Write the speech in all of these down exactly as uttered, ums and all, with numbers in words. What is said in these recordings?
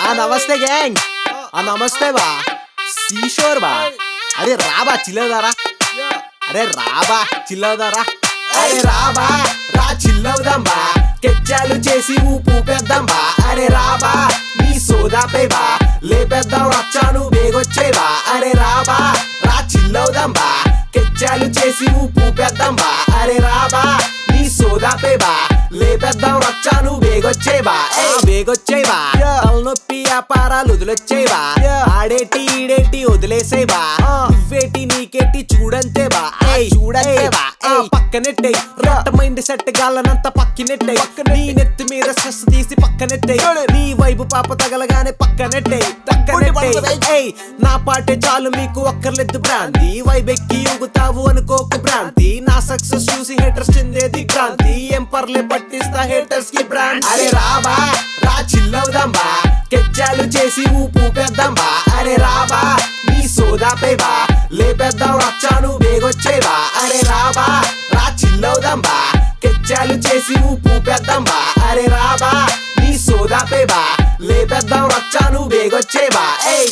ఆ నమస్తే గ్యాంగ్ ఆ నమస్తే బా సీషోర్ బా అరే రాబా చిల్లవుదారా అరే రాబా చిల్లవుదారా అరే రాబా రా చిల్లవుదాం బా కెచ్చాలు చేసి ఊపు పెద్దాం బా అరే రాబా నీ సోదాపై బా లేపేద్దాం రచ్చాను బేగొచ్చే బా అరే రాబా రా చిల్లవుదాం బా కెచ్చాలు చేసి ఊపు పెద్దాం బా అరే రాబా నీ సోదాపై బా లేపేద్దాం రచ్చాను బేగొచ్చే బా ఏ బేగొచ్చే బా తలనొప్పి వ్యాపారాలు వదిలొచ్చే బా ఆడేటి ఈడేటి వదిలేసే బా నువ్వేటి నీకేటి చూడంతే బా చూడంతే బా పక్కనెట్టే రొట్ట మైండ్ సెట్ గాలనంత పక్కనెట్టే నీ నెత్తి మీద స్ట్రెస్ తీసి పక్కనెట్టే నీ వైపు పాప తగలగానే పక్కనెట్టే పక్కనెట్టే నా పాటే చాలు మీకు ఒక్కర్లేదు భ్రాంతి వైబెక్కి ఊగుతావు అనుకోకు భ్రాంతి నా సక్సెస్ చూసి హేటర్స్ చెందేది క్రాంతి ఏం పర్లే పట్టిస్తా హేటర్స్ కి బ్రాండ్ అరే రాబా రా చిల్లవుదాం బా కెచ్చాలు చేసి ఊపు పెద్దాం బా అరే రాబా నీ సోదాపై బా లేపేద్దాం రచ్చాను బేగొచ్చే బా అరే రాబా రా చిల్లవుదాం బా కెచ్చాలు చేసి ఊపు పెద్దాం బా అరే రాబా నీ సోదాపై బా లేపేద్దాం రచ్చాను బేగొచ్చే బా ఏయ్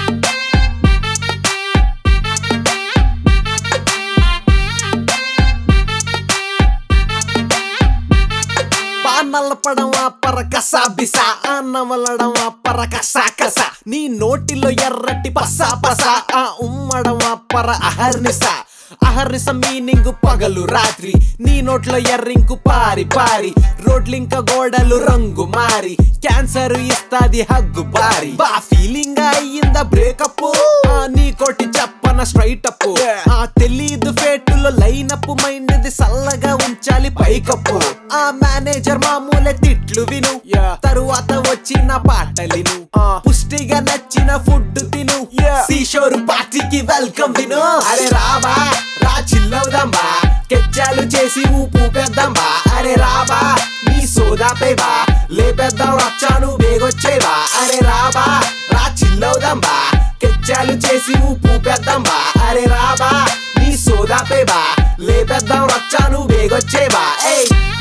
నల్లపడం అప్పర కసా బిసా నవలడం అప్పర కసా కసా నీ నోటిలో ఎర్రటి పసా పసా ఆ ఉమ్మడం అప్పర అహర్నిసా అహర్నిస మీనింగు పగలు రాత్రి నీ నోట్లో ఎర్రింకు పారి పారి రోడ్లింక గోడలు రంగు మారి క్యాన్సర్ ఇస్తాది హగ్గు బారి బా ఫీలింగ్ అయ్యిందా బ్రేకప్ నీ కోటి చెప్పన స్ట్రైట్ అప్ ఆ తెలీదు ఫేటులో లైన్ అప్ మైండ్ ది సల్లగా ఉంచాలి పైకప్పు ఆ మేనేజర్ మామూలే తిట్లు విను తరువాత వచ్చిన పాటలిను పుష్టిగా నచ్చిన ఫుడ్ తిను సీషోరు పార్టీకి వెల్కమ్ విను అరే రాబా రా చిల్లవుదాం బా కెచ్చాలు చేసి ఊపు పెద్దాం బా అరే రాబా నీ సోదాపై బా లేపేద్దాం రచ్చాను బేగొచ్చే బా అరే రాబా రా చిల్లవుదాం బా కెచ్చాలు చేసి ఊపు పెద్దాం బా అరే రాబా నీ సోదాపై బా లేపేద్దాం రచ్చాను బేగొచ్చే బా ఏయ్